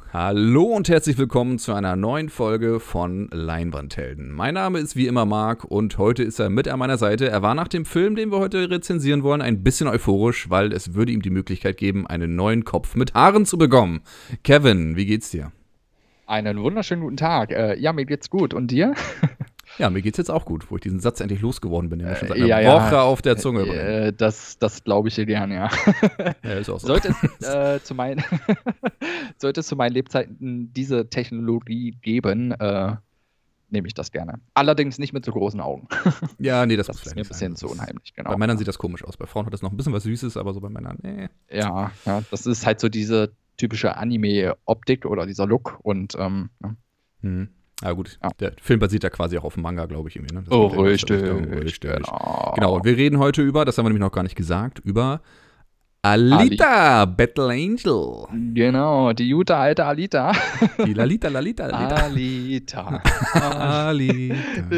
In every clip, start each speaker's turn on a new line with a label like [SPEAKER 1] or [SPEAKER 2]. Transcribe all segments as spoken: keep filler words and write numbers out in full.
[SPEAKER 1] Hallo und herzlich willkommen zu einer neuen Folge von Leinwandhelden. Mein Name ist wie immer Marc und heute ist er mit an meiner Seite. Er war nach dem Film, den wir heute rezensieren wollen, ein bisschen euphorisch, weil es würde ihm die Möglichkeit geben, einen neuen Kopf mit Haaren zu bekommen. Kevin, wie geht's dir?
[SPEAKER 2] Einen wunderschönen guten Tag. Äh, ja, mir geht's gut. Und dir?
[SPEAKER 1] Ja, mir geht's jetzt auch gut, wo ich diesen Satz endlich losgeworden bin, den wir schon seit
[SPEAKER 2] Äh,
[SPEAKER 1] einer
[SPEAKER 2] ja,
[SPEAKER 1] Woche
[SPEAKER 2] ja.
[SPEAKER 1] auf der Zunge bringen.
[SPEAKER 2] Äh, das das glaube ich dir gern, ja.
[SPEAKER 1] Ja, ist auch so.
[SPEAKER 2] Sollte es, äh, zu meinen Sollte es zu meinen Lebzeiten diese Technologie geben, äh, nehme ich das gerne. Allerdings nicht mit so großen Augen.
[SPEAKER 1] Ja, nee, das,
[SPEAKER 2] Das
[SPEAKER 1] muss
[SPEAKER 2] ist
[SPEAKER 1] vielleicht
[SPEAKER 2] mir ein
[SPEAKER 1] nicht
[SPEAKER 2] bisschen
[SPEAKER 1] sein.
[SPEAKER 2] zu
[SPEAKER 1] Das ist-
[SPEAKER 2] unheimlich, genau.
[SPEAKER 1] Bei Männern sieht das komisch aus. Bei Frauen hat das noch ein bisschen was Süßes, aber so bei Männern, nee.
[SPEAKER 2] Ja, ja, das ist halt so diese typische Anime-Optik oder dieser Look und ähm, ja.
[SPEAKER 1] Hm. Ja gut,
[SPEAKER 2] Ja.
[SPEAKER 1] der Film basiert ja quasi auch auf dem Manga, glaube ich, irgendwie. Ne? Das
[SPEAKER 2] Oh,
[SPEAKER 1] geht ja in diese
[SPEAKER 2] richtig,
[SPEAKER 1] Richtung. Richtig.
[SPEAKER 2] genau.
[SPEAKER 1] Genau, und wir reden heute über, das haben wir nämlich noch gar nicht gesagt, über Alita, Battle Angel.
[SPEAKER 2] Genau, die gute alte Alita.
[SPEAKER 1] Die Lalita, Lalita, Alita.
[SPEAKER 2] Alita.
[SPEAKER 1] Alita.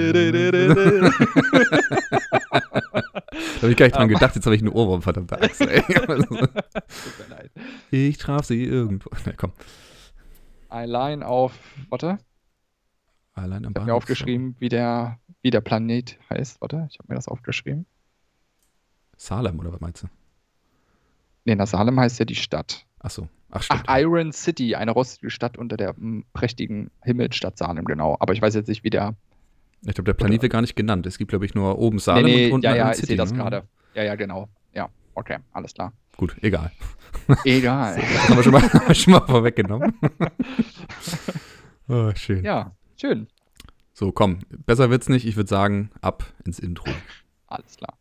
[SPEAKER 1] Da habe ich gar nicht dran gedacht, jetzt habe ich einen Ohrwurm, verdammte Axt, ey.
[SPEAKER 2] Tut mir leid.
[SPEAKER 1] Ich traf sie irgendwo. Na komm.
[SPEAKER 2] Allein auf, warte,
[SPEAKER 1] Allein am
[SPEAKER 2] ich habe mir
[SPEAKER 1] Bahnhof.
[SPEAKER 2] aufgeschrieben, wie der, wie der Planet heißt. Warte, ich habe mir das aufgeschrieben.
[SPEAKER 1] Salem, oder was meinst du?
[SPEAKER 2] Nee, na, Salem heißt ja die Stadt.
[SPEAKER 1] Ach so. Ach,
[SPEAKER 2] Ach,
[SPEAKER 1] stimmt.
[SPEAKER 2] Iron City, eine rostige Stadt unter der m, prächtigen Himmelsstadt Salem, genau. Aber ich weiß jetzt nicht, wie der.
[SPEAKER 1] Ich glaube, der Planet
[SPEAKER 2] oder-
[SPEAKER 1] wird gar nicht genannt. Es gibt, glaube ich, nur oben Salem
[SPEAKER 2] nee, nee,
[SPEAKER 1] und unten
[SPEAKER 2] ja, ja,
[SPEAKER 1] Iron
[SPEAKER 2] ich
[SPEAKER 1] City.
[SPEAKER 2] sehe das
[SPEAKER 1] ne?
[SPEAKER 2] gerade. Ja, ja, genau. Ja, okay, alles klar.
[SPEAKER 1] Gut, egal.
[SPEAKER 2] Egal.
[SPEAKER 1] Das haben wir schon mal, haben wir schon mal vorweggenommen. Oh, schön.
[SPEAKER 2] Ja, schön.
[SPEAKER 1] So, komm, besser wird's nicht. Ich würde sagen, ab ins Intro.
[SPEAKER 2] Alles klar.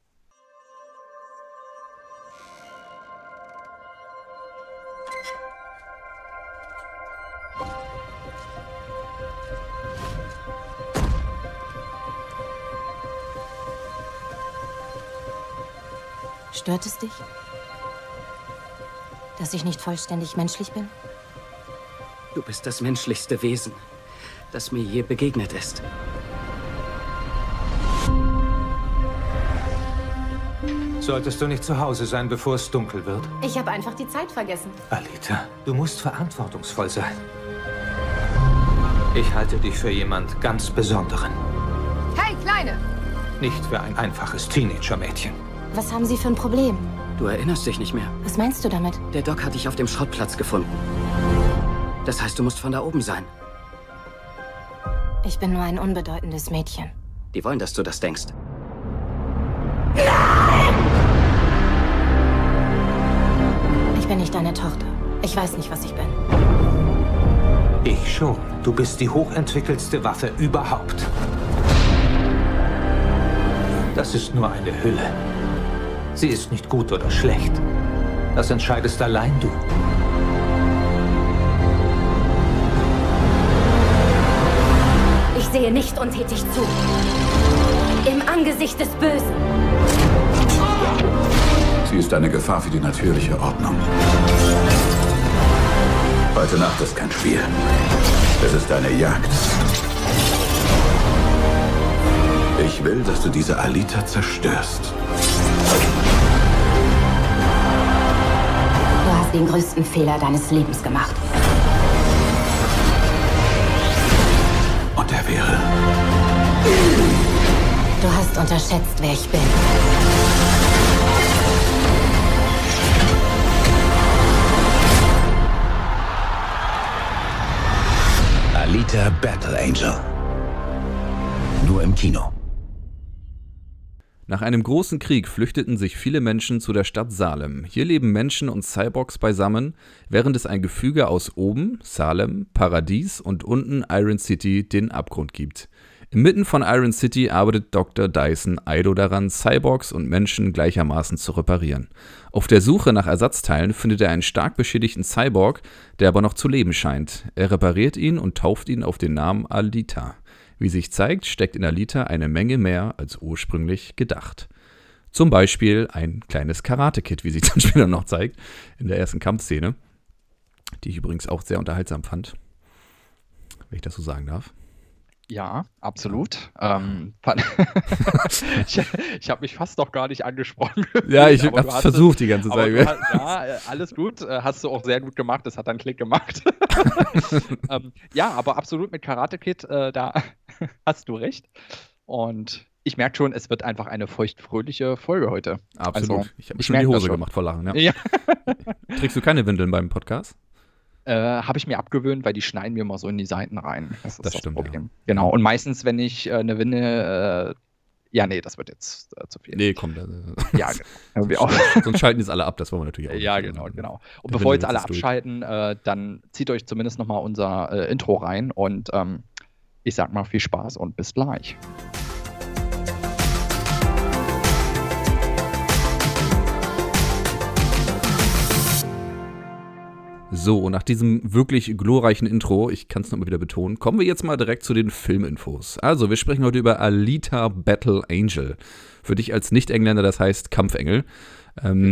[SPEAKER 3] Stört es dich, dass ich nicht vollständig menschlich bin?
[SPEAKER 4] Du bist das menschlichste Wesen, das mir je begegnet ist.
[SPEAKER 5] Solltest du nicht zu Hause sein, bevor es dunkel wird?
[SPEAKER 3] Ich habe einfach die Zeit vergessen.
[SPEAKER 5] Alita, du musst verantwortungsvoll sein. Ich halte dich für jemand ganz Besonderen.
[SPEAKER 3] Hey, Kleine!
[SPEAKER 5] Nicht für ein einfaches Teenager-Mädchen.
[SPEAKER 3] Was haben Sie für ein Problem?
[SPEAKER 4] Du erinnerst dich nicht mehr.
[SPEAKER 3] Was meinst du damit?
[SPEAKER 4] Der Doc hat dich auf dem Schrottplatz gefunden. Das heißt, du musst von da oben sein.
[SPEAKER 3] Ich bin nur ein unbedeutendes Mädchen.
[SPEAKER 4] Die wollen, dass du das denkst.
[SPEAKER 3] Ich bin nicht deine Tochter. Ich weiß nicht, was ich bin.
[SPEAKER 5] Ich schon. Du bist die hochentwickelste Waffe überhaupt. Das ist nur eine Hülle. Sie ist nicht gut oder schlecht. Das entscheidest allein du.
[SPEAKER 3] Ich sehe nicht untätig zu. Im Angesicht des Bösen.
[SPEAKER 6] Sie ist eine Gefahr für die natürliche Ordnung. Heute Nacht ist kein Spiel. Es ist eine Jagd. Ich will, dass du diese Alita zerstörst.
[SPEAKER 3] Du hast den größten Fehler deines Lebens gemacht.
[SPEAKER 6] Und er wäre...
[SPEAKER 3] Du hast unterschätzt, wer ich bin.
[SPEAKER 6] Alita Battle Angel. Nur im Kino.
[SPEAKER 1] Nach einem großen Krieg flüchteten sich viele Menschen zu der Stadt Salem. Hier leben Menschen und Cyborgs beisammen, während es ein Gefüge aus oben, Salem, Paradies und unten Iron City den Abgrund gibt. Inmitten von Iron City arbeitet Doktor Dyson Ido daran, Cyborgs und Menschen gleichermaßen zu reparieren. Auf der Suche nach Ersatzteilen findet er einen stark beschädigten Cyborg, der aber noch zu leben scheint. Er repariert ihn und tauft ihn auf den Namen Alita. Wie sich zeigt, steckt in Alita eine Menge mehr als ursprünglich gedacht. Zum Beispiel ein kleines Karate-Kid, wie sich dann später noch zeigt, in der ersten Kampfszene, die ich übrigens auch sehr unterhaltsam fand, wenn ich das so sagen darf.
[SPEAKER 2] Ja, absolut. Ähm, ich ich habe mich fast noch gar nicht angesprochen.
[SPEAKER 1] Ja, ich
[SPEAKER 2] aber
[SPEAKER 1] habe
[SPEAKER 2] du hast
[SPEAKER 1] versucht
[SPEAKER 2] es,
[SPEAKER 1] die ganze
[SPEAKER 2] aber
[SPEAKER 1] Zeit.
[SPEAKER 2] du hast, ja, äh, alles gut. äh, Hast du auch sehr gut gemacht. Das hat dann Klick gemacht. ähm, ja, aber absolut mit Karate Kid, äh, da hast du recht. Und ich merke schon, es wird einfach eine feuchtfröhliche Folge heute.
[SPEAKER 1] Absolut.
[SPEAKER 2] Also,
[SPEAKER 1] ich habe mir
[SPEAKER 2] ich
[SPEAKER 1] schon die
[SPEAKER 2] merk das
[SPEAKER 1] Hose
[SPEAKER 2] schon.
[SPEAKER 1] gemacht vor Lachen. Ja.
[SPEAKER 2] Ja.
[SPEAKER 1] Trägst du keine Windeln beim Podcast?
[SPEAKER 2] Äh, habe ich mir abgewöhnt, weil die schneiden mir mal so in die Seiten rein. Das ist
[SPEAKER 1] Das
[SPEAKER 2] das,
[SPEAKER 1] stimmt,
[SPEAKER 2] Problem. Genau. Und meistens, wenn ich äh, eine Winde, äh, ja, nee, das wird jetzt äh, zu viel.
[SPEAKER 1] Nee, komm. Da,
[SPEAKER 2] Ja, genau. Hören wir auf.
[SPEAKER 1] sonst schalten die es alle ab, das wollen wir natürlich auch nicht.
[SPEAKER 2] Ja, genau, genau. Und
[SPEAKER 1] Der
[SPEAKER 2] bevor jetzt
[SPEAKER 1] Windel
[SPEAKER 2] alle
[SPEAKER 1] ist durch.
[SPEAKER 2] abschalten, äh, dann zieht euch zumindest nochmal unser äh, Intro rein und ähm, ich sag mal viel Spaß und bis gleich.
[SPEAKER 1] So, und nach diesem wirklich glorreichen Intro, ich kann es nochmal wieder betonen, kommen wir jetzt mal direkt zu den Filminfos. Also, wir sprechen heute über Alita Battle Angel. Für dich als Nicht-Engländer, das heißt Kampfengel. Ähm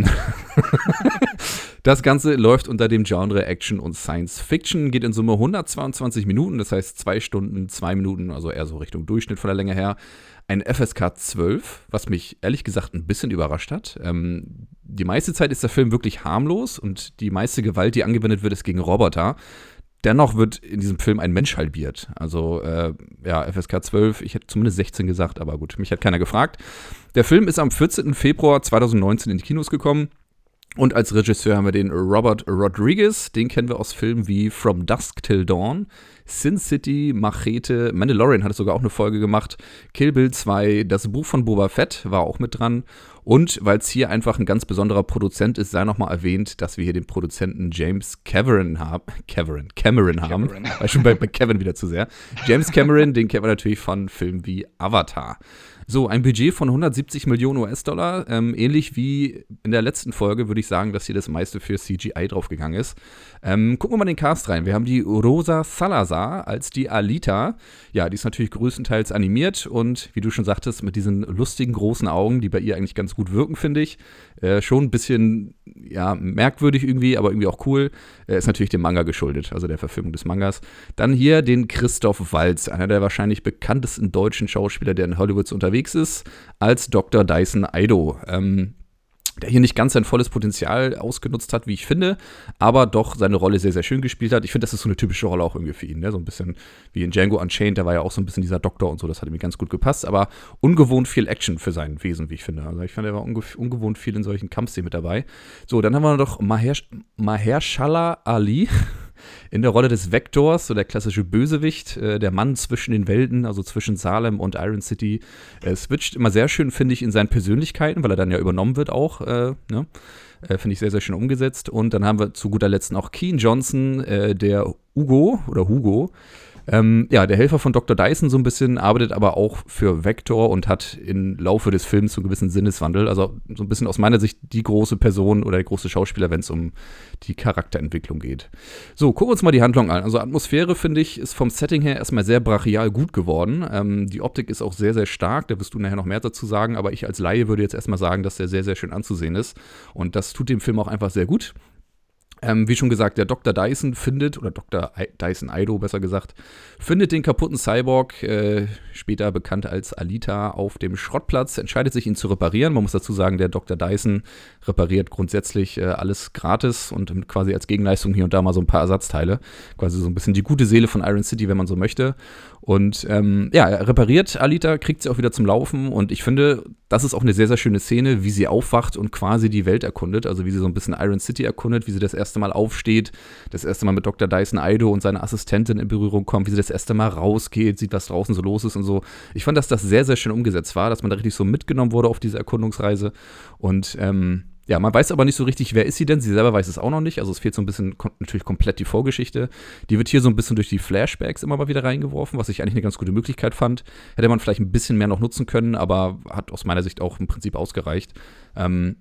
[SPEAKER 1] das Ganze läuft unter dem Genre Action und Science Fiction, geht in Summe hundertzweiundzwanzig Minuten, das heißt zwei Stunden, zwei Minuten, also eher so Richtung Durchschnitt von der Länge her. Ein F S K zwölf, was mich ehrlich gesagt ein bisschen überrascht hat. Ähm, die meiste Zeit ist der Film wirklich harmlos und die meiste Gewalt, die angewendet wird, ist gegen Roboter. Dennoch wird in diesem Film ein Mensch halbiert. Also, äh, ja, F S K zwölf, ich hätte zumindest sechzehn gesagt, aber gut, mich hat keiner gefragt. Der Film ist am vierzehnten Februar zweitausendneunzehn in die Kinos gekommen. Und als Regisseur haben wir den Robert Rodriguez, den kennen wir aus Filmen wie From Dusk Till Dawn, Sin City, Machete, Mandalorian hat es sogar auch eine Folge gemacht, Kill Bill zwei, das Buch von Boba Fett war auch mit dran. Und weil es hier einfach ein ganz besonderer Produzent ist, sei nochmal erwähnt, dass wir hier den Produzenten James Cameron haben. Cameron, Cameron haben.
[SPEAKER 2] Cameron.
[SPEAKER 1] War schon bei, bei Kevin wieder zu sehr. James Cameron, den kennen wir natürlich von Filmen wie Avatar. So, ein Budget von hundertsiebzig Millionen U S-Dollar. Ähm, ähnlich wie in der letzten Folge würde ich sagen, dass hier das meiste für C G I draufgegangen ist. Ähm, gucken wir mal den Cast rein. Wir haben die Rosa Salazar als die Alita. Ja, die ist natürlich größtenteils animiert und wie du schon sagtest, mit diesen lustigen großen Augen, die bei ihr eigentlich ganz gut wirken, finde ich. Äh, schon ein bisschen, ja, merkwürdig irgendwie, aber irgendwie auch cool. Äh, ist natürlich dem Manga geschuldet, also der Verfilmung des Mangas. Dann hier den Christoph Waltz, einer der wahrscheinlich bekanntesten deutschen Schauspieler, der in Hollywood unterwegs ist, als Doktor Dyson Ido. Ähm, der hier nicht ganz sein volles Potenzial ausgenutzt hat, wie ich finde, aber doch seine Rolle sehr, sehr schön gespielt hat. Ich finde, das ist so eine typische Rolle auch irgendwie für ihn, ne? So ein bisschen wie in Django Unchained, da war ja auch so ein bisschen dieser Doktor und so, das hat ihm ganz gut gepasst, aber ungewohnt viel Action für sein Wesen, wie ich finde. Also ich fand, er war unge- ungewohnt viel in solchen Kampfszenen mit dabei. So, dann haben wir noch Maher- Mahershala Ali in der Rolle des Vektors, so der klassische Bösewicht, äh, der Mann zwischen den Welten, also zwischen Salem und Iron City. Er switcht immer sehr schön, finde ich, in seinen Persönlichkeiten, weil er dann ja übernommen wird auch, äh, ne? Äh, finde ich sehr, sehr schön umgesetzt. Und dann haben wir zu guter Letzt noch Keen Johnson, äh, der Hugo oder Hugo. Ähm, ja, der Helfer von Doktor Dyson so ein bisschen, arbeitet aber auch für Vector und hat im Laufe des Films so einen gewissen Sinneswandel. Also so ein bisschen aus meiner Sicht die große Person oder der große Schauspieler, wenn es um die Charakterentwicklung geht. So, gucken wir uns mal die Handlung an. Also Atmosphäre, finde ich, ist vom Setting her erstmal sehr brachial gut geworden. Ähm, die Optik ist auch sehr, sehr stark. Da wirst du nachher noch mehr dazu sagen. Aber ich als Laie würde jetzt erstmal sagen, dass der sehr, sehr schön anzusehen ist. Und das tut dem Film auch einfach sehr gut. Ähm, wie schon gesagt, der Doktor Dyson findet, oder Doktor I- Dyson Ido besser gesagt, findet den kaputten Cyborg, äh, später bekannt als Alita, auf dem Schrottplatz, entscheidet sich, ihn zu reparieren. Man muss dazu sagen, der Doktor Dyson repariert grundsätzlich äh, alles gratis und quasi als Gegenleistung hier und da mal so ein paar Ersatzteile. Quasi so ein bisschen die gute Seele von Iron City, wenn man so möchte. Und ähm, ja, er repariert Alita, kriegt sie auch wieder zum Laufen und ich finde, das ist auch eine sehr, sehr schöne Szene, wie sie aufwacht und quasi die Welt erkundet, also wie sie so ein bisschen Iron City erkundet, wie sie das erste Mal aufsteht, das erste Mal mit Doktor Dyson Ido und seiner Assistentin in Berührung kommt, wie sie das erste Mal rausgeht, sieht, was draußen so los ist und so. Ich fand, dass das sehr, sehr schön umgesetzt war, dass man da richtig so mitgenommen wurde auf diese Erkundungsreise und ähm, ja, man weiß aber nicht so richtig, wer ist sie denn? Sie selber weiß es auch noch nicht. Also es fehlt so ein bisschen kom- natürlich komplett die Vorgeschichte. Die wird hier so ein bisschen durch die Flashbacks immer mal wieder reingeworfen, was ich eigentlich eine ganz gute Möglichkeit fand. Hätte man vielleicht ein bisschen mehr noch nutzen können, aber hat aus meiner Sicht auch im Prinzip ausgereicht. Ähm,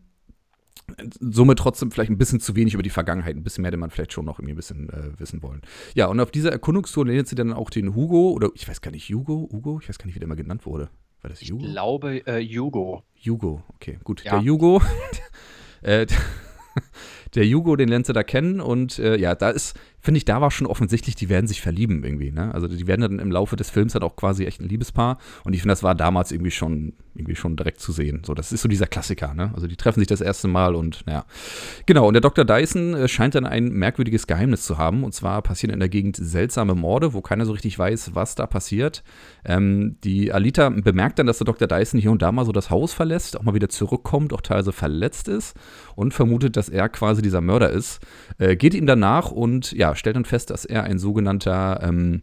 [SPEAKER 1] somit trotzdem vielleicht ein bisschen zu wenig über die Vergangenheit. Ein bisschen mehr hätte man vielleicht schon noch irgendwie ein bisschen äh, wissen wollen. Ja, und auf dieser Erkundungstour lernt sie dann auch den Hugo, oder ich weiß gar nicht, Hugo? Hugo? Ich weiß gar nicht, wie der immer genannt wurde. War das Hugo?
[SPEAKER 2] Ich glaube, äh, Hugo.
[SPEAKER 1] Hugo, okay, gut.
[SPEAKER 2] Ja.
[SPEAKER 1] Der Hugo, äh, der Hugo, den lernt sie da kennen und äh, ja, da ist, finde ich, da war schon offensichtlich, die werden sich verlieben irgendwie, ne? Also die werden dann im Laufe des Films halt auch quasi echt ein Liebespaar und ich finde, das war damals irgendwie schon irgendwie schon direkt zu sehen. So, das ist so dieser Klassiker, ne? Also die treffen sich das erste Mal und naja. Genau, und der Doktor Dyson äh, scheint dann ein merkwürdiges Geheimnis zu haben und zwar passieren in der Gegend seltsame Morde, wo keiner so richtig weiß, was da passiert. Ähm, die Alita bemerkt dann, dass der Doktor Dyson hier und da mal so das Haus verlässt, auch mal wieder zurückkommt, auch teilweise verletzt ist und vermutet, dass er quasi dieser Mörder ist. Äh, geht ihm danach und ja, stellt dann fest, dass er ein sogenannter, ähm,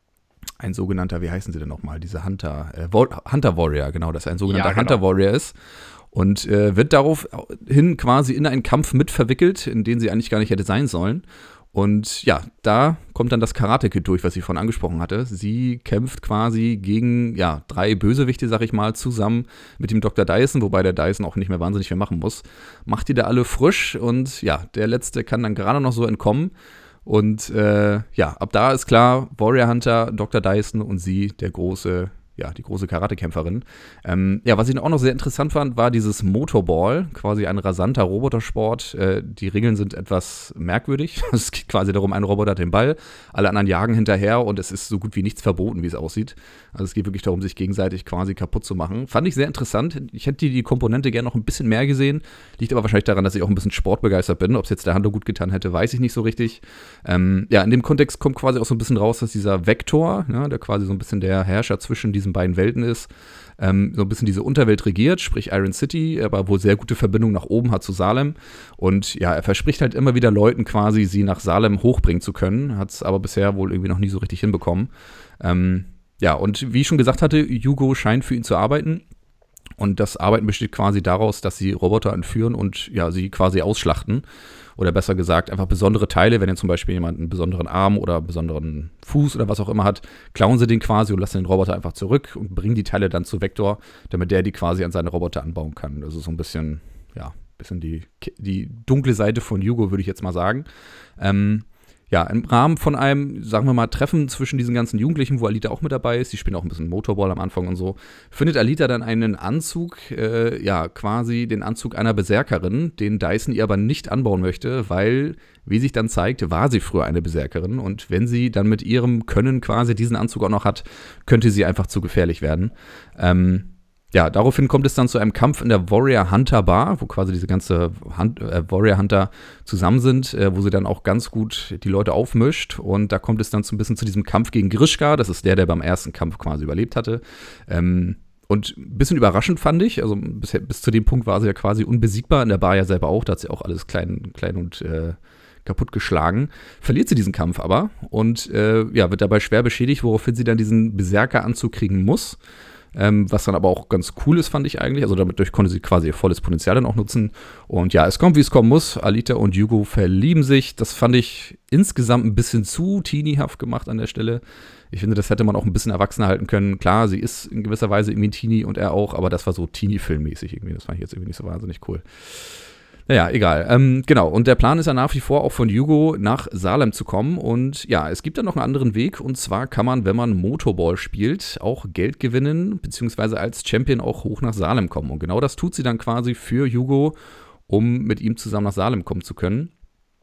[SPEAKER 1] ein sogenannter, wie heißen sie denn nochmal, diese Hunter, äh, Hunter Warrior, genau, dass er ein sogenannter
[SPEAKER 2] Ja, genau.
[SPEAKER 1] Hunter Warrior ist und äh, wird daraufhin quasi in einen Kampf mit verwickelt, in den sie eigentlich gar nicht hätte sein sollen. Und ja, da kommt dann das Karate-Kid durch, was ich vorhin angesprochen hatte. Sie kämpft quasi gegen, ja, drei Bösewichte, sag ich mal, zusammen mit dem Doktor Dyson, wobei der Dyson auch nicht mehr wahnsinnig viel machen muss. Macht die da alle frisch und ja, der Letzte kann dann gerade noch so entkommen. Und äh, ja, ab da ist klar, Warrior Hunter, Doktor Dyson und sie, der große, ja, die große Karatekämpferin. Ähm, ja, was ich auch noch sehr interessant fand, war dieses Motorball, quasi ein rasanter Robotersport. Äh, die Regeln sind etwas merkwürdig. Es geht quasi darum, ein Roboter hat den Ball, alle anderen jagen hinterher und es ist so gut wie nichts verboten, wie es aussieht. Also es geht wirklich darum, sich gegenseitig quasi kaputt zu machen. Fand ich sehr interessant. Ich hätte die, die Komponente gerne noch ein bisschen mehr gesehen. Liegt aber wahrscheinlich daran, dass ich auch ein bisschen sportbegeistert bin. Ob es jetzt der Handel gut getan hätte, weiß ich nicht so richtig. Ähm, ja, in dem Kontext kommt quasi auch so ein bisschen raus, dass dieser Vektor, ja, der quasi so ein bisschen der Herrscher zwischen diesen beiden Welten ist, ähm, so ein bisschen diese Unterwelt regiert, sprich Iron City, aber wohl sehr gute Verbindung nach oben hat zu Salem. Und ja, er verspricht halt immer wieder Leuten quasi, sie nach Salem hochbringen zu können, hat es aber bisher wohl irgendwie noch nie so richtig hinbekommen. Ähm, ja, und wie ich schon gesagt hatte, Hugo scheint für ihn zu arbeiten. Und das Arbeiten besteht quasi daraus, dass sie Roboter entführen und ja, sie quasi ausschlachten. Oder besser gesagt, einfach besondere Teile, wenn jetzt zum Beispiel jemand einen besonderen Arm oder einen besonderen Fuß oder was auch immer hat, klauen sie den quasi und lassen den Roboter einfach zurück und bringen die Teile dann zu Vektor, damit der die quasi an seine Roboter anbauen kann. Das ist so ein bisschen, ja, ein bisschen die, die dunkle Seite von Hugo, würde ich jetzt mal sagen. Ähm, Ja, im Rahmen von einem, sagen wir mal, Treffen zwischen diesen ganzen Jugendlichen, wo Alita auch mit dabei ist, die spielen auch ein bisschen Motorball am Anfang und so, findet Alita dann einen Anzug, äh, ja, quasi den Anzug einer Berserkerin, den Dyson ihr aber nicht anbauen möchte, weil, wie sich dann zeigt, war sie früher eine Berserkerin und wenn sie dann mit ihrem Können quasi diesen Anzug auch noch hat, könnte sie einfach zu gefährlich werden. Ähm, Ja, daraufhin kommt es dann zu einem Kampf in der Warrior Hunter Bar, wo quasi diese ganze Hunt, äh, Warrior Hunter zusammen sind, äh, wo sie dann auch ganz gut die Leute aufmischt. Und da kommt es dann so ein bisschen zu diesem Kampf gegen Grishka. Das ist der, der beim ersten Kampf quasi überlebt hatte. Ähm, und ein bisschen überraschend fand ich, also bis, bis zu dem Punkt war sie ja quasi unbesiegbar, in der Bar ja selber auch, da hat sie auch alles klein, klein und äh, kaputt geschlagen. Verliert sie diesen Kampf aber und äh, ja, wird dabei schwer beschädigt, woraufhin sie dann diesen Berserker-Anzug kriegen muss. Ähm, was dann aber auch ganz cool ist, fand ich eigentlich. Also dadurch konnte sie quasi ihr volles Potenzial dann auch nutzen. Und ja, es kommt, wie es kommen muss. Alita und Hugo verlieben sich. Das fand ich insgesamt ein bisschen zu teeniehaft gemacht an der Stelle. Ich finde, das hätte man auch ein bisschen erwachsener halten können. Klar, sie ist in gewisser Weise irgendwie ein Teenie und er auch, aber das war so Teenie-Film-mäßig irgendwie. Das fand ich jetzt irgendwie nicht so wahnsinnig cool. Naja, egal. Ähm, genau, und der Plan ist ja nach wie vor auch von Hugo nach Salem zu kommen. Und ja, es gibt dann noch einen anderen Weg. Und zwar kann man, wenn man Motorball spielt, auch Geld gewinnen, beziehungsweise als Champion auch hoch nach Salem kommen. Und genau das tut sie dann quasi für Hugo, um mit ihm zusammen nach Salem kommen zu können.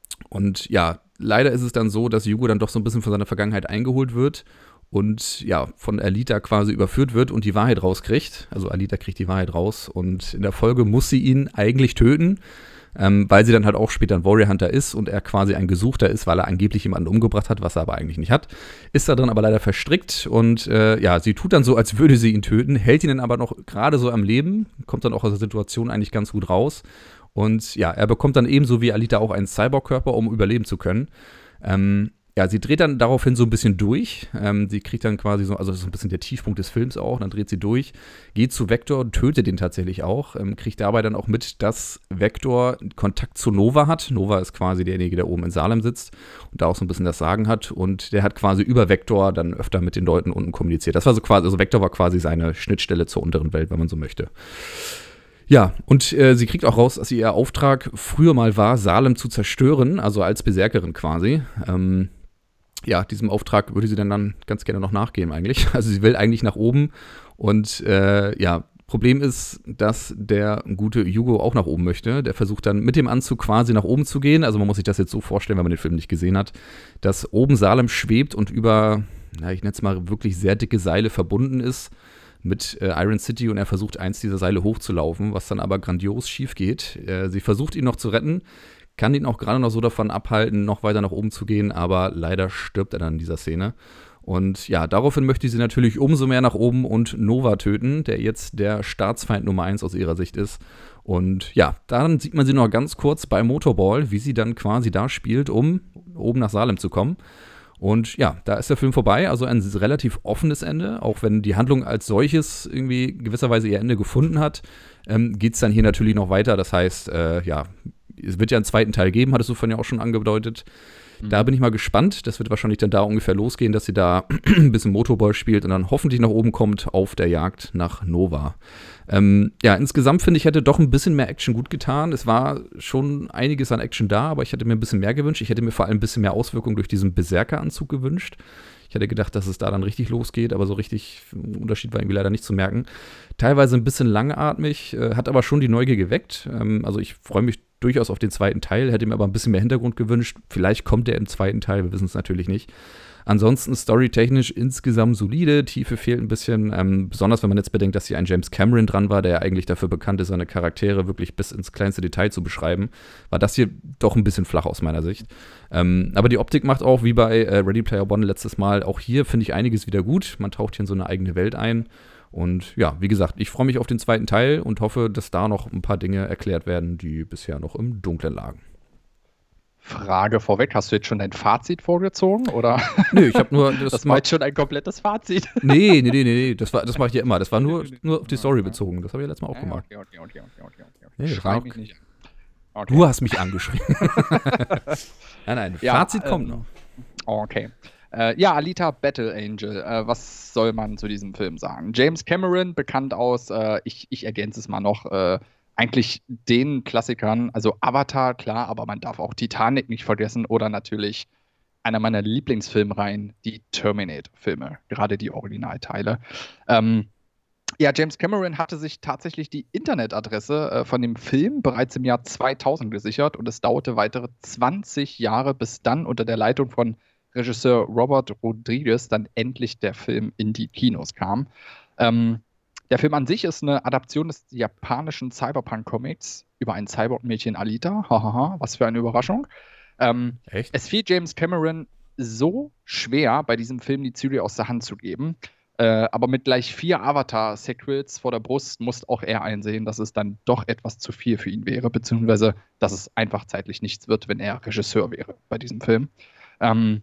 [SPEAKER 1] Und ja, leider ist es dann so, dass Hugo dann doch so ein bisschen von seiner Vergangenheit eingeholt wird und ja, von Alita quasi überführt wird und die Wahrheit rauskriegt. Also Alita kriegt die Wahrheit raus und in der Folge muss sie ihn eigentlich töten, ähm, weil sie dann halt auch später ein Warrior Hunter ist und er quasi ein Gesuchter ist, weil er angeblich jemanden umgebracht hat, was er aber eigentlich nicht hat. Ist da drin aber leider verstrickt und äh, ja, sie tut dann so, als würde sie ihn töten, hält ihn dann aber noch gerade so am Leben, kommt dann auch aus der Situation eigentlich ganz gut raus. Und ja, er bekommt dann ebenso wie Alita auch einen Cyborg-Körper, um überleben zu können. Ähm, ja, sie dreht dann daraufhin so ein bisschen durch. Ähm, sie kriegt dann quasi so, also das ist ein bisschen der Tiefpunkt des Films auch, dann dreht sie durch, geht zu Vektor und tötet den tatsächlich auch. Ähm, kriegt dabei dann auch mit, dass Vektor Kontakt zu Nova hat. Nova ist quasi derjenige, der oben in Salem sitzt und da auch so ein bisschen das Sagen hat. Und der hat quasi über Vektor dann öfter mit den Leuten unten kommuniziert. Das war so quasi, also Vektor war quasi seine Schnittstelle zur unteren Welt, wenn man so möchte. Ja, und äh, sie kriegt auch raus, dass ihr Auftrag früher mal war, Salem zu zerstören, also als Berserkerin quasi. Ähm, ja, diesem Auftrag würde sie dann, dann ganz gerne noch nachgehen eigentlich. Also sie will eigentlich nach oben und äh, ja, Problem ist, dass der gute Hugo auch nach oben möchte. Der versucht dann mit dem Anzug quasi nach oben zu gehen. Also man muss sich das jetzt so vorstellen, wenn man den Film nicht gesehen hat, dass oben Salem schwebt und über, na, ich nenne es mal, wirklich sehr dicke Seile verbunden ist mit äh, Iron City und er versucht, eins dieser Seile hochzulaufen, was dann aber grandios schief geht. Äh, sie versucht, ihn noch zu retten, kann ihn auch gerade noch so davon abhalten, noch weiter nach oben zu gehen, aber leider stirbt er dann in dieser Szene. Und ja, daraufhin möchte sie natürlich umso mehr nach oben und Nova töten, der jetzt der Staatsfeind Nummer eins aus ihrer Sicht ist. Und ja, dann sieht man sie noch ganz kurz bei Motorball, wie sie dann quasi da spielt, um oben nach Salem zu kommen. Und ja, da ist der Film vorbei, also ein relativ offenes Ende, auch wenn die Handlung als solches irgendwie gewisserweise ihr Ende gefunden hat, ähm, geht es dann hier natürlich noch weiter. Das heißt, äh, ja, es wird ja einen zweiten Teil geben, hattest du vorhin ja auch schon angedeutet. Da bin ich mal gespannt. Das wird wahrscheinlich dann da ungefähr losgehen, dass sie da ein bisschen Motorball spielt und dann hoffentlich nach oben kommt auf der Jagd nach Nova. Ähm, ja, insgesamt finde ich, hätte doch ein bisschen mehr Action gut getan. Es war schon einiges an Action da, aber ich hätte mir ein bisschen mehr gewünscht. Ich hätte mir vor allem ein bisschen mehr Auswirkung durch diesen Berserker-Anzug gewünscht. Ich hätte gedacht, dass es da dann richtig losgeht, aber so richtig ein Unterschied war irgendwie leider nicht zu merken. Teilweise ein bisschen langatmig, äh, hat aber schon die Neugier geweckt. Ähm, also ich freue mich durchaus auf den zweiten Teil, hätte mir aber ein bisschen mehr Hintergrund gewünscht. Vielleicht kommt der im zweiten Teil, wir wissen es natürlich nicht. Ansonsten storytechnisch insgesamt solide, Tiefe fehlt ein bisschen, ähm, besonders wenn man jetzt bedenkt, dass hier ein James Cameron dran war, der eigentlich dafür bekannt ist, seine Charaktere wirklich bis ins kleinste Detail zu beschreiben, war das hier doch ein bisschen flach aus meiner Sicht. Ähm, aber die Optik macht auch, wie bei äh, Ready Player One letztes Mal, auch hier finde ich einiges wieder gut. Man taucht hier in so eine eigene Welt ein. Und ja, wie gesagt, ich freue mich auf den zweiten Teil und hoffe, dass da noch ein paar Dinge erklärt werden, die bisher noch im Dunkeln lagen.
[SPEAKER 2] Frage vorweg, hast du jetzt schon dein Fazit vorgezogen, oder?
[SPEAKER 1] Nö, ich habe nur... Das,
[SPEAKER 2] das war jetzt schon ein komplettes Fazit.
[SPEAKER 1] Nee, nee, nee, nee, das, war, das mache ich ja immer. Das war nur, nur auf die Story bezogen. Das habe ich ja letztes Mal auch
[SPEAKER 2] Ja,
[SPEAKER 1] gemacht.
[SPEAKER 2] okay, okay, okay, okay, okay, okay.
[SPEAKER 1] Nee,
[SPEAKER 2] Schrei
[SPEAKER 1] war
[SPEAKER 2] mich
[SPEAKER 1] auch-
[SPEAKER 2] nicht an. Okay.
[SPEAKER 1] Du hast mich angeschrieben. Nein, nein,
[SPEAKER 2] Ja,
[SPEAKER 1] Fazit
[SPEAKER 2] ähm,
[SPEAKER 1] kommt noch.
[SPEAKER 2] Okay. Äh, ja, Alita Battle Angel. Äh, was soll man zu diesem Film sagen? James Cameron, bekannt aus, äh, ich, ich ergänze es mal noch, äh, eigentlich den Klassikern, also Avatar, klar, aber man darf auch Titanic nicht vergessen oder natürlich einer meiner Lieblingsfilmreihen, die Terminator-Filme, gerade die Originalteile. Ähm, ja, James Cameron hatte sich tatsächlich die Internetadresse äh, von dem Film bereits im Jahr zweitausend gesichert und es dauerte weitere zwanzig Jahre, bis dann unter der Leitung von Regisseur Robert Rodriguez dann endlich der Film in die Kinos kam. Ähm, der Film an sich ist eine Adaption des japanischen Cyberpunk-Comics über ein Cyborg-Mädchen Alita. Hahaha, was für eine Überraschung. Ähm,
[SPEAKER 1] Echt?
[SPEAKER 2] es fiel James Cameron so schwer, bei diesem Film die Zügel aus der Hand zu geben. Äh, aber mit gleich vier Avatar-Sequels vor der Brust musste auch er einsehen, dass es dann doch etwas zu viel für ihn wäre, beziehungsweise dass es einfach zeitlich nichts wird, wenn er Regisseur wäre bei diesem Film. Ähm,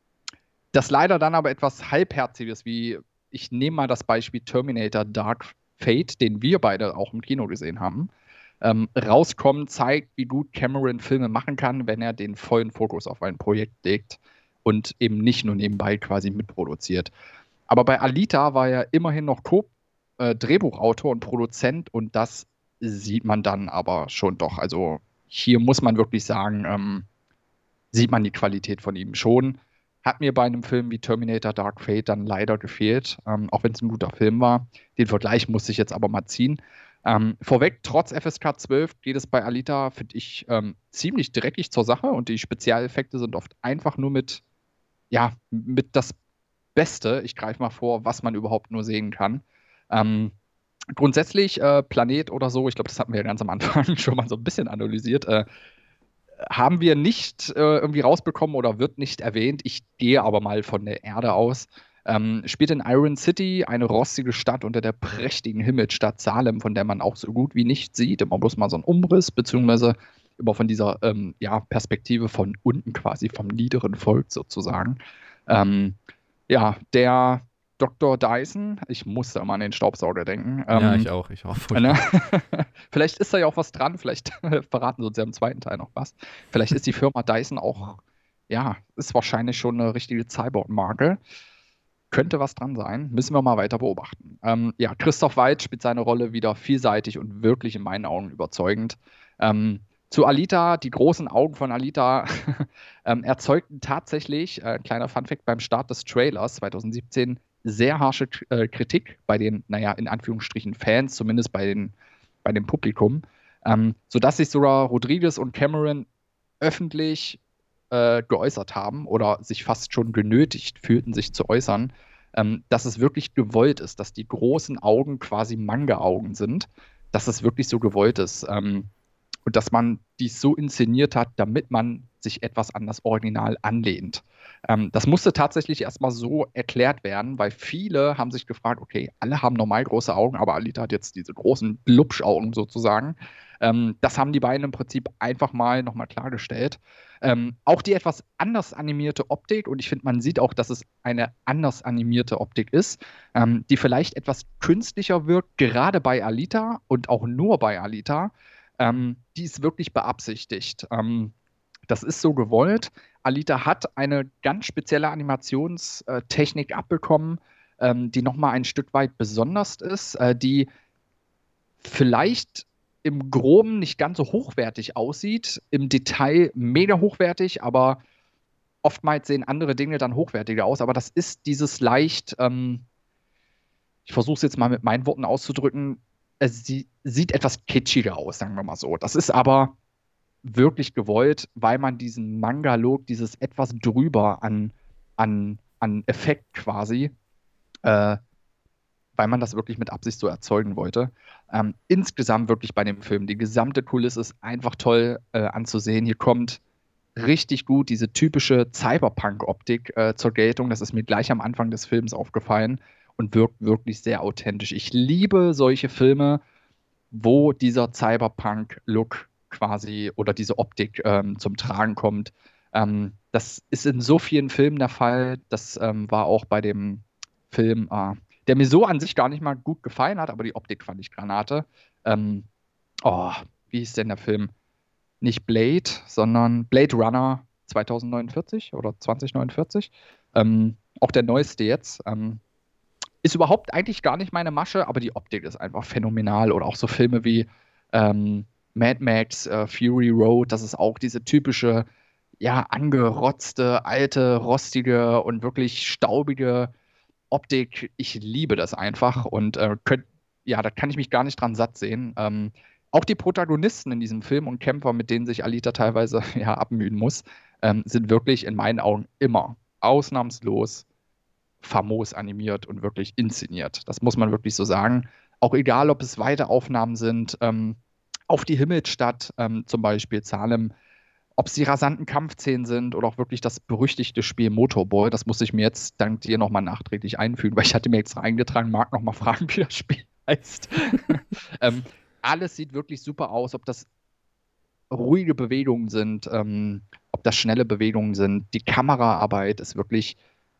[SPEAKER 2] das leider dann aber etwas Halbherziges, wie ich nehme mal das Beispiel Terminator Dark Fate, den wir beide auch im Kino gesehen haben, ähm, rauskommt, zeigt, wie gut Cameron Filme machen kann, wenn er den vollen Fokus auf ein Projekt legt und eben nicht nur nebenbei quasi mitproduziert. Aber bei Alita war er immerhin noch Co- äh, Drehbuchautor und Produzent und das sieht man dann aber schon doch. Also hier muss man wirklich sagen, ähm, sieht man die Qualität von ihm schon. Hat mir bei einem Film wie Terminator Dark Fate dann leider gefehlt, ähm, auch wenn es ein guter Film war. Den Vergleich muss ich jetzt aber mal ziehen. Ähm, vorweg, trotz F S K zwölf geht es bei Alita, finde ich, ähm, ziemlich dreckig zur Sache und die Spezialeffekte sind oft einfach nur mit, ja, mit das Beste, ich greife mal vor, was man überhaupt nur sehen kann. Ähm, grundsätzlich, äh, Planet oder so, ich glaube, das hatten wir ja ganz am Anfang schon mal so ein bisschen analysiert, äh, haben wir nicht äh, irgendwie rausbekommen oder wird nicht erwähnt. Ich gehe aber mal von der Erde aus. Ähm, spielt in Iron City, eine rostige Stadt unter der prächtigen Himmelsstadt Salem, von der man auch so gut wie nichts sieht. Immer bloß mal so ein Umriss, beziehungsweise immer von dieser ähm, ja, Perspektive von unten quasi, vom niederen Volk sozusagen. Ähm, ja, der Doktor Dyson, ich musste immer an den Staubsauger denken. Ähm,
[SPEAKER 1] Ja, ich auch, ich auch.
[SPEAKER 2] Ne? Vielleicht ist da ja auch was dran, vielleicht verraten sie uns ja im zweiten Teil noch was. Vielleicht ist die Firma Dyson auch, ja, ist wahrscheinlich schon eine richtige Cyborg-Marke. Könnte was dran sein, müssen wir mal weiter beobachten. Ähm, ja, Christoph Waltz spielt seine Rolle wieder vielseitig und wirklich in meinen Augen überzeugend. Ähm, zu Alita, die großen Augen von Alita ähm, erzeugten tatsächlich, äh, kleiner Funfact, beim Start des Trailers zwanzig siebzehn sehr harsche äh, Kritik bei den, naja, in Anführungsstrichen Fans, zumindest bei, den, bei dem Publikum, ähm, sodass sich sogar Rodriguez und Cameron öffentlich äh, geäußert haben oder sich fast schon genötigt fühlten, sich zu äußern, ähm, dass es wirklich gewollt ist, dass die großen Augen quasi Manga-Augen sind, dass es wirklich so gewollt ist. Ähm, und dass man dies so inszeniert hat, damit man sich etwas an das Original anlehnt. Ähm, das musste tatsächlich erstmal so erklärt werden, weil viele haben sich gefragt, okay, alle haben normal große Augen, aber Alita hat jetzt diese großen Blubschaugen sozusagen. Ähm, das haben die beiden im Prinzip einfach mal nochmal klargestellt. Ähm, auch die etwas anders animierte Optik, und ich finde, man sieht auch, dass es eine anders animierte Optik ist, ähm, die vielleicht etwas künstlicher wirkt, gerade bei Alita und auch nur bei Alita. Ähm, die ist wirklich beabsichtigt. Ähm, das ist so gewollt. Alita hat eine ganz spezielle Animationstechnik abbekommen, ähm, die nochmal ein Stück weit besonders ist, äh, die vielleicht im Groben nicht ganz so hochwertig aussieht, im Detail mega hochwertig, aber oftmals sehen andere Dinge dann hochwertiger aus. Aber das ist dieses leicht, ähm, ich versuche es jetzt mal mit meinen Worten auszudrücken, es sie, sieht etwas kitschiger aus, sagen wir mal so. Das ist aber wirklich gewollt, weil man diesen Manga-Look, dieses etwas drüber an, an, an Effekt quasi, äh, weil man das wirklich mit Absicht so erzeugen wollte. Ähm, insgesamt wirklich bei dem Film, die gesamte Kulisse ist einfach toll äh, anzusehen. Hier kommt richtig gut diese typische Cyberpunk-Optik äh, zur Geltung. Das ist mir gleich am Anfang des Films aufgefallen und wirkt wirklich sehr authentisch. Ich liebe solche Filme, wo dieser Cyberpunk-Look quasi oder diese Optik ähm, zum Tragen kommt. Ähm, das ist in so vielen Filmen der Fall. Das ähm, war auch bei dem Film, äh, der mir so an sich gar nicht mal gut gefallen hat, aber die Optik fand ich Granate. Ähm, oh, wie hieß denn der Film? Nicht Blade, sondern Blade Runner zwanzig neunundvierzig oder zwanzig neunundvierzig. Ähm, auch der neueste jetzt. Ähm, ist überhaupt eigentlich gar nicht meine Masche, aber die Optik ist einfach phänomenal. Oder auch so Filme wie ähm, Mad Max, äh, Fury Road, das ist auch diese typische, ja, angerotzte, alte, rostige und wirklich staubige Optik. Ich liebe das einfach und äh, könnt, ja, da kann ich mich gar nicht dran satt sehen. Ähm, auch die Protagonisten in diesem Film und Kämpfer, mit denen sich Alita teilweise ja, abmühen muss, ähm, sind wirklich in meinen Augen immer ausnahmslos famos animiert und wirklich inszeniert. Das muss man wirklich so sagen. Auch egal, ob es weite Aufnahmen sind, ähm, auf die Himmelsstadt, ähm, zum Beispiel Salem, ob es die rasanten Kampfszenen sind oder auch wirklich das berüchtigte Spiel Motorball, das muss ich mir jetzt dank dir nochmal nachträglich einfügen, weil ich hatte mir jetzt eingetragen, mag nochmal fragen, wie das Spiel heißt. ähm, alles sieht wirklich super aus, ob das ruhige Bewegungen sind, ähm, ob das schnelle Bewegungen sind. Die Kameraarbeit ist wirklich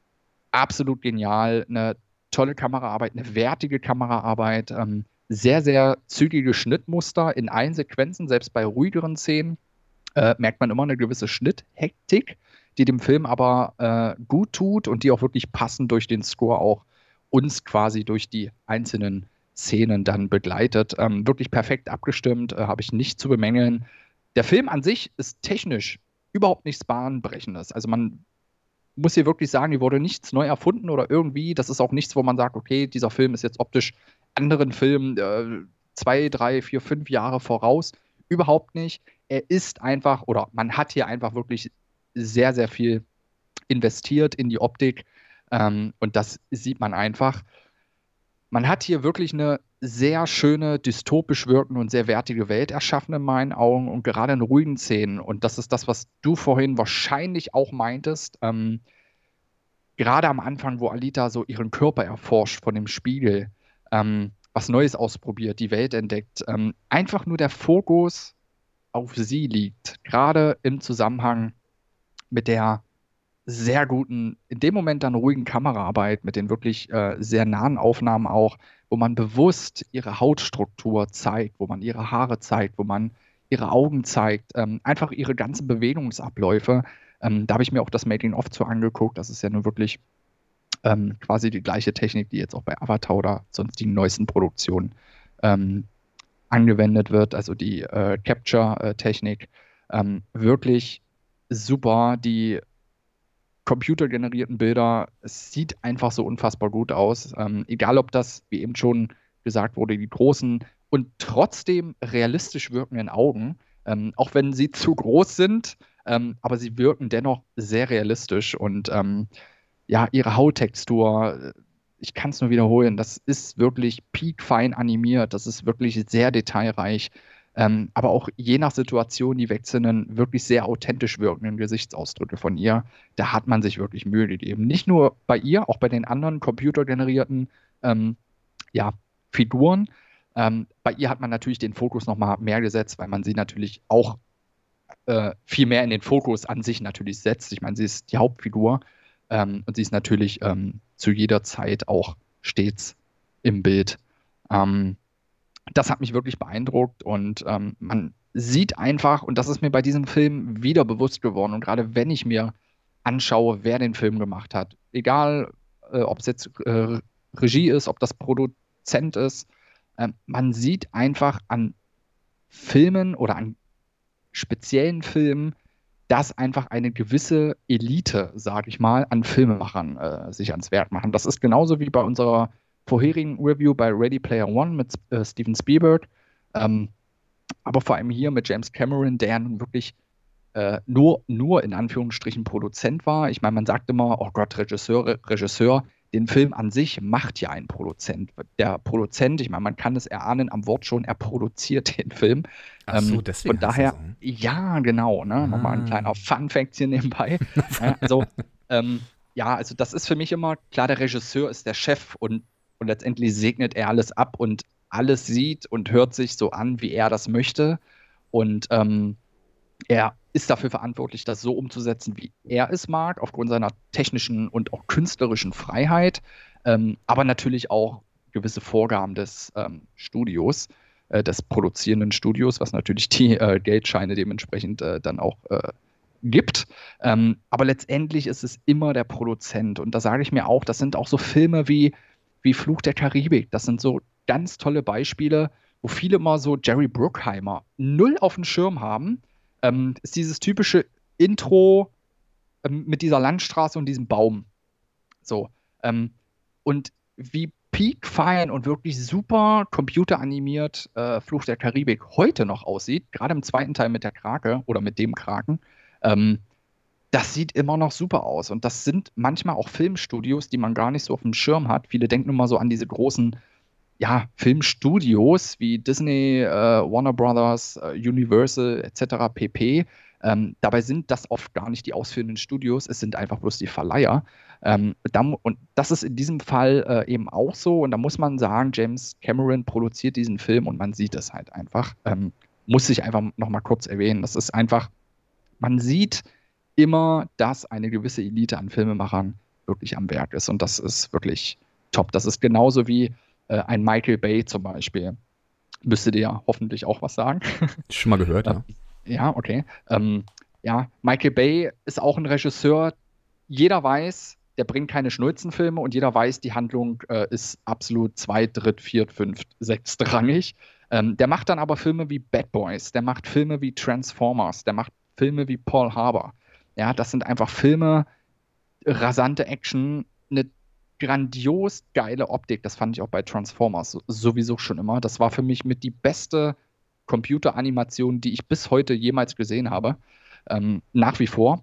[SPEAKER 2] absolut genial. Eine tolle Kameraarbeit, eine wertige Kameraarbeit, ähm, sehr, sehr zügige Schnittmuster in allen Sequenzen, selbst bei ruhigeren Szenen äh, merkt man immer eine gewisse Schnitthektik, die dem Film aber äh, gut tut und die auch wirklich passend durch den Score auch uns quasi durch die einzelnen Szenen dann begleitet. Ähm, wirklich perfekt abgestimmt, äh, habe ich nicht zu bemängeln. Der Film an sich ist technisch überhaupt nichts Bahnbrechendes. Also man muss hier wirklich sagen, hier wurde nichts neu erfunden oder irgendwie. Das ist auch nichts, wo man sagt, okay, dieser Film ist jetzt optisch anderen Filmen äh, zwei, drei, vier, fünf Jahre voraus. Überhaupt nicht. Er ist einfach, oder man hat hier einfach wirklich sehr, sehr viel investiert in die Optik. Ähm, und das sieht man einfach. Man hat hier wirklich eine sehr schöne, dystopisch wirkende und sehr wertige Welt erschaffen in meinen Augen und gerade in ruhigen Szenen. Und das ist das, was du vorhin wahrscheinlich auch meintest. Ähm, gerade am Anfang, wo Alita so ihren Körper erforscht von dem Spiegel, ähm, was Neues ausprobiert, die Welt entdeckt, ähm, einfach nur der Fokus auf sie liegt. Gerade im Zusammenhang mit der sehr guten, in dem Moment dann ruhigen Kameraarbeit, mit den wirklich äh, sehr nahen Aufnahmen auch, wo man bewusst ihre Hautstruktur zeigt, wo man ihre Haare zeigt, wo man ihre Augen zeigt, ähm, einfach ihre ganzen Bewegungsabläufe. Ähm, da habe ich mir auch das Making-of zu angeguckt. Das ist ja nun wirklich ähm, quasi die gleiche Technik, die jetzt auch bei Avatar oder sonstigen neuesten Produktionen ähm, angewendet wird, also die äh, Capture-Technik. Ähm, wirklich super. Die computergenerierten Bilder. Es sieht einfach so unfassbar gut aus. Ähm, egal, ob das, wie eben schon gesagt wurde, die großen und trotzdem realistisch wirkenden Augen, ähm, auch wenn sie zu groß sind, ähm, aber sie wirken dennoch sehr realistisch und ähm, ja, ihre Hauttextur, ich kann es nur wiederholen, das ist wirklich peakfein animiert, das ist wirklich sehr detailreich, ähm, aber auch je nach Situation die wechselnden, wirklich sehr authentisch wirkenden Gesichtsausdrücke von ihr, da hat man sich wirklich Mühe gegeben. Nicht nur bei ihr, auch bei den anderen computergenerierten ähm, ja, Figuren. Ähm, bei ihr hat man natürlich den Fokus nochmal mehr gesetzt, weil man sie natürlich auch äh, viel mehr in den Fokus an sich natürlich setzt. Ich meine, sie ist die Hauptfigur ähm, und sie ist natürlich ähm, zu jeder Zeit auch stets im Bild. Ähm, das hat mich wirklich beeindruckt und ähm, man sieht einfach, und das ist mir bei diesem Film wieder bewusst geworden, und gerade wenn ich mir anschaue, wer den Film gemacht hat, egal äh, ob es jetzt äh, Regie ist, ob das Produzent ist, äh, man sieht einfach an Filmen oder an speziellen Filmen, dass einfach eine gewisse Elite, sage ich mal, an Filmemachern äh, sich ans Werk machen. Das ist genauso wie bei unserer vorherigen Review bei Ready Player One mit äh, Steven Spielberg, ähm, aber vor allem hier mit James Cameron, der nun wirklich äh, nur, nur in Anführungsstrichen Produzent war. Ich meine, man sagt immer, oh Gott, Regisseur, Regisseur, den Film an sich macht ja ein Produzent. Der Produzent, ich meine, man kann es erahnen am Wort schon, er produziert den Film.
[SPEAKER 1] Ach so,
[SPEAKER 2] Ähm,
[SPEAKER 1] deswegen
[SPEAKER 2] von
[SPEAKER 1] heißt
[SPEAKER 2] daher,
[SPEAKER 1] er so.
[SPEAKER 2] ja, genau, ne? Nochmal ein
[SPEAKER 1] Ah.
[SPEAKER 2] kleiner Fun-Fact hier nebenbei. Ja, also, ähm, ja, also das ist für mich immer, klar, der Regisseur ist der Chef und, und letztendlich segnet er alles ab und alles sieht und hört sich so an, wie er das möchte. Und ähm, er ist dafür verantwortlich, das so umzusetzen, wie er es mag, aufgrund seiner technischen und auch künstlerischen Freiheit, ähm, aber natürlich auch gewisse Vorgaben des ähm, Studios, äh, des produzierenden Studios, was natürlich die äh, Geldscheine dementsprechend äh, dann auch äh, gibt. Ähm, aber letztendlich ist es immer der Produzent. Und da sage ich mir auch, das sind auch so Filme wie, wie Fluch der Karibik. Das sind so ganz tolle Beispiele, wo viele mal so Jerry Bruckheimer null auf dem Schirm haben. Ähm, ist dieses typische Intro ähm, mit dieser Landstraße und diesem Baum. So. Ähm, und wie peakfein und wirklich super computeranimiert äh, Fluch der Karibik heute noch aussieht, gerade im zweiten Teil mit der Krake oder mit dem Kraken, ähm, das sieht immer noch super aus. Und das sind manchmal auch Filmstudios, die man gar nicht so auf dem Schirm hat. Viele denken immer so an diese großen ja, Filmstudios wie Disney, äh, Warner Brothers, äh, Universal et cetera pp. Ähm, dabei sind das oft gar nicht die ausführenden Studios, es sind einfach bloß die Verleiher. Ähm, da, und das ist in diesem Fall äh, eben auch so. Und da muss man sagen, James Cameron produziert diesen Film und man sieht es halt einfach. Ähm, muss ich einfach noch mal kurz erwähnen. Das ist einfach, man sieht immer, dass eine gewisse Elite an Filmemachern wirklich am Werk ist. Und das ist wirklich top. Das ist genauso wie äh, ein Michael Bay zum Beispiel. Müsste dir ja hoffentlich auch was sagen.
[SPEAKER 1] Schon mal gehört, ja.
[SPEAKER 2] Ja, okay. Ähm, ja, Michael Bay ist auch ein Regisseur. Jeder weiß, der bringt keine Schnulzenfilme und jeder weiß, die Handlung äh, ist absolut zweit-, dritt-, viert-, fünft-, sechstrangig. Ähm, der macht dann aber Filme wie Bad Boys, der macht Filme wie Transformers, der macht Filme wie Pearl Harbor. Ja, das sind einfach Filme, rasante Action, eine grandios geile Optik. Das fand ich auch bei Transformers sowieso schon immer. Das war für mich mit die beste Computeranimation, die ich bis heute jemals gesehen habe. Ähm, nach wie vor.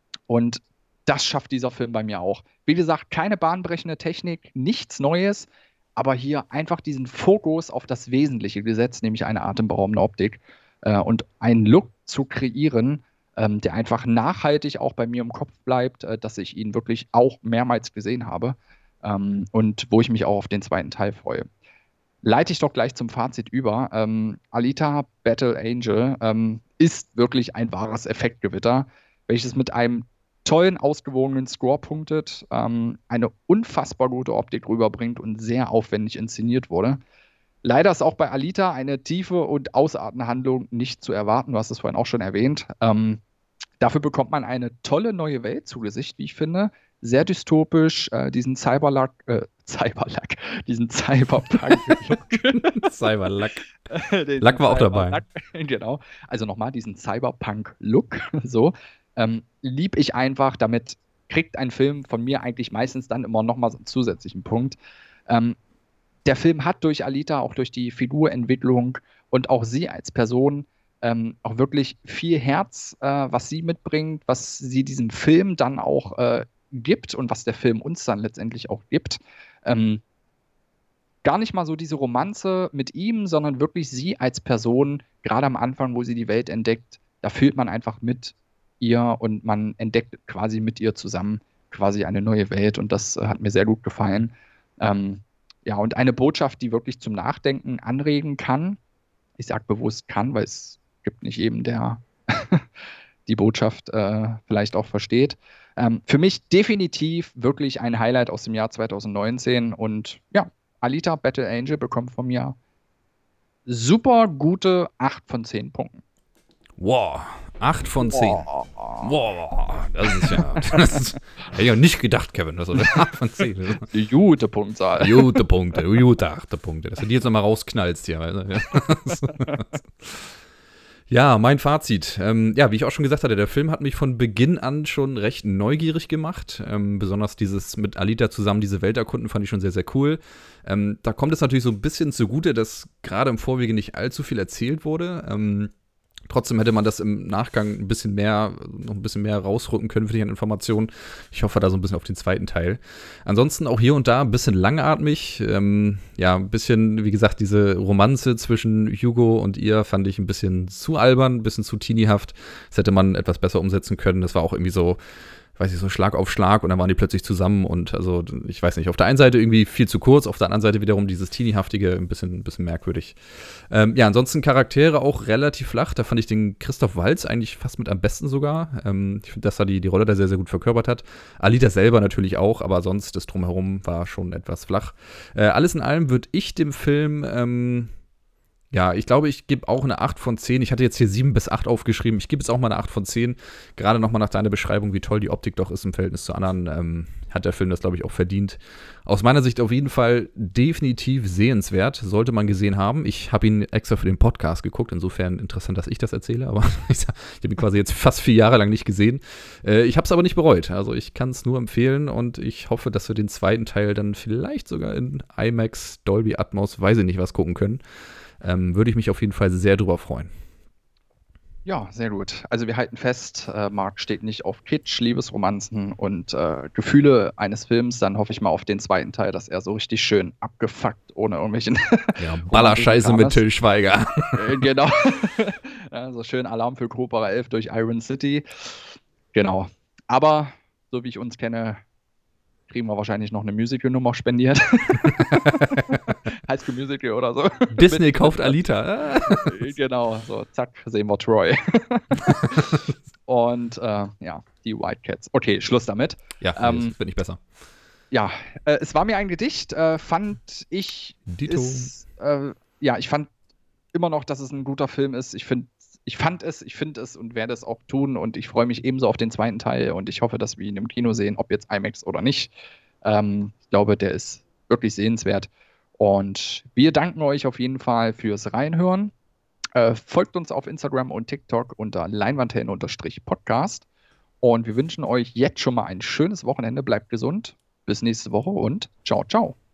[SPEAKER 2] Und das schafft dieser Film bei mir auch. Wie gesagt, keine bahnbrechende Technik, nichts Neues, aber hier einfach diesen Fokus auf das Wesentliche gesetzt, nämlich eine atemberaubende Optik äh, und einen Look zu kreieren, ähm, der einfach nachhaltig auch bei mir im Kopf bleibt, äh, dass ich ihn wirklich auch mehrmals gesehen habe ähm, und wo ich mich auch auf den zweiten Teil freue. Leite ich doch gleich zum Fazit über. Ähm, Alita Battle Angel ähm, ist wirklich ein wahres Effektgewitter, welches mit einem tollen, ausgewogenen Score punktet, ähm, eine unfassbar gute Optik rüberbringt und sehr aufwendig inszeniert wurde. Leider ist auch bei Alita eine tiefe und ausartende Handlung nicht zu erwarten. Du hast es vorhin auch schon erwähnt. Ähm, dafür bekommt man eine tolle neue Welt zu Gesicht, wie ich finde. Sehr dystopisch, äh, diesen Cyberluck, äh, Cyberluck, diesen Cyberpunk-Look.
[SPEAKER 1] Cyberluck. Luck war auch dabei.
[SPEAKER 2] Genau. Also nochmal diesen Cyberpunk-Look. So. Ähm, lieb ich einfach, damit kriegt ein Film von mir eigentlich meistens dann immer nochmal so einen zusätzlichen Punkt. Ähm, der Film hat durch Alita, auch durch die Figurentwicklung und auch sie als Person ähm, auch wirklich viel Herz, äh, was sie mitbringt, was sie diesem Film dann auch äh, gibt und was der Film uns dann letztendlich auch gibt. Ähm, gar nicht mal so diese Romanze mit ihm, sondern wirklich sie als Person, gerade am Anfang, wo sie die Welt entdeckt, da fühlt man einfach mit ihr und man entdeckt quasi mit ihr zusammen quasi eine neue Welt und das äh, hat mir sehr gut gefallen. Ähm, ja, und eine Botschaft, die wirklich zum Nachdenken anregen kann. Ich sage bewusst kann, weil es gibt nicht jedem, der die Botschaft äh, vielleicht auch versteht. Ähm, für mich definitiv wirklich ein Highlight aus dem Jahr zwanzig neunzehn und ja, Alita Battle Angel bekommt von mir super gute acht von zehn Punkten.
[SPEAKER 1] Wow, acht von zehn.
[SPEAKER 2] Wow.
[SPEAKER 1] Wow, das ist ja. Das ist, hätte ich auch nicht gedacht, Kevin. Das ist acht von zehn.
[SPEAKER 2] Gute Punktzahl.
[SPEAKER 1] Gute Punkte, gute acht Punkte. Dass du die jetzt nochmal rausknallst hier. Weißt du? Ja, mein Fazit. Ähm, ja, wie ich auch schon gesagt hatte, der Film hat mich von Beginn an schon recht neugierig gemacht. Ähm, besonders dieses mit Alita zusammen diese Welt erkunden fand ich schon sehr, sehr cool. Ähm, da kommt es natürlich so ein bisschen zugute, dass gerade im Vorwege nicht allzu viel erzählt wurde. Ähm, Trotzdem hätte man das im Nachgang ein bisschen mehr, noch ein bisschen mehr rausrücken können, finde ich, an Informationen. Ich hoffe da so ein bisschen auf den zweiten Teil. Ansonsten auch hier und da ein bisschen langatmig. Ähm, ja, ein bisschen, wie gesagt, diese Romanze zwischen Hugo und ihr fand ich ein bisschen zu albern, ein bisschen zu teenie-haft. Das hätte man etwas besser umsetzen können. Das war auch irgendwie so, weiß ich, so Schlag auf Schlag und dann waren die plötzlich zusammen und also, ich weiß nicht, auf der einen Seite irgendwie viel zu kurz, auf der anderen Seite wiederum dieses Teenie-haftige, ein bisschen, ein bisschen merkwürdig. Ähm, ja, ansonsten Charaktere auch relativ flach, da fand ich den Christoph Waltz eigentlich fast mit am besten sogar. Ähm, ich finde, dass er die, die Rolle da sehr, sehr gut verkörpert hat. Alita selber natürlich auch, aber sonst das Drumherum war schon etwas flach. Äh, alles in allem würde ich dem Film, ähm, ja, ich glaube, ich gebe auch eine acht von zehn. Ich hatte jetzt hier sieben bis acht aufgeschrieben. Ich gebe jetzt auch mal eine acht von zehn. Gerade nochmal nach deiner Beschreibung, wie toll die Optik doch ist im Verhältnis zu anderen, ähm, hat der Film das, glaube ich, auch verdient. Aus meiner Sicht auf jeden Fall definitiv sehenswert. Sollte man gesehen haben. Ich habe ihn extra für den Podcast geguckt. Insofern interessant, dass ich das erzähle. Aber ich habe ihn quasi jetzt fast vier Jahre lang nicht gesehen. Äh, ich habe es aber nicht bereut. Also ich kann es nur empfehlen. Und ich hoffe, dass wir den zweiten Teil dann vielleicht sogar in IMAX, Dolby Atmos, weiß ich nicht was gucken können. Ähm, würde ich mich auf jeden Fall sehr drüber freuen.
[SPEAKER 2] Ja, sehr gut. Also wir halten fest, äh, Marc steht nicht auf Kitsch, Liebesromanzen und äh, Gefühle eines Films. Dann hoffe ich mal auf den zweiten Teil, dass er so richtig schön abgefuckt, ohne irgendwelchen
[SPEAKER 1] Ja, Ballerscheiße mit Till Schweiger.
[SPEAKER 2] Äh, genau. Ja, so schön Alarm für Cobra elf durch Iron City. Genau. Aber, so wie ich uns kenne, kriegen wir wahrscheinlich noch eine Musical-Nummer spendiert. High School Musical oder so.
[SPEAKER 1] Disney kauft Alita.
[SPEAKER 2] Genau, so zack, sehen wir Troy. Und äh, ja, die White Cats. Okay, Schluss damit.
[SPEAKER 1] Ja,
[SPEAKER 2] ähm,
[SPEAKER 1] das wird nicht besser.
[SPEAKER 2] Ja, äh, es war mir ein Gedicht, äh, fand ich.
[SPEAKER 1] Dito.
[SPEAKER 2] Ist, äh, ja, ich fand immer noch, dass es ein guter Film ist. Ich finde Ich fand es, ich finde es und werde es auch tun und ich freue mich ebenso auf den zweiten Teil und ich hoffe, dass wir ihn im Kino sehen, ob jetzt IMAX oder nicht. Ähm, ich glaube, der ist wirklich sehenswert und wir danken euch auf jeden Fall fürs Reinhören. Äh, folgt uns auf Instagram und TikTok unter Leinwandhelden-Podcast und wir wünschen euch jetzt schon mal ein schönes Wochenende. Bleibt gesund. Bis nächste Woche und ciao, ciao.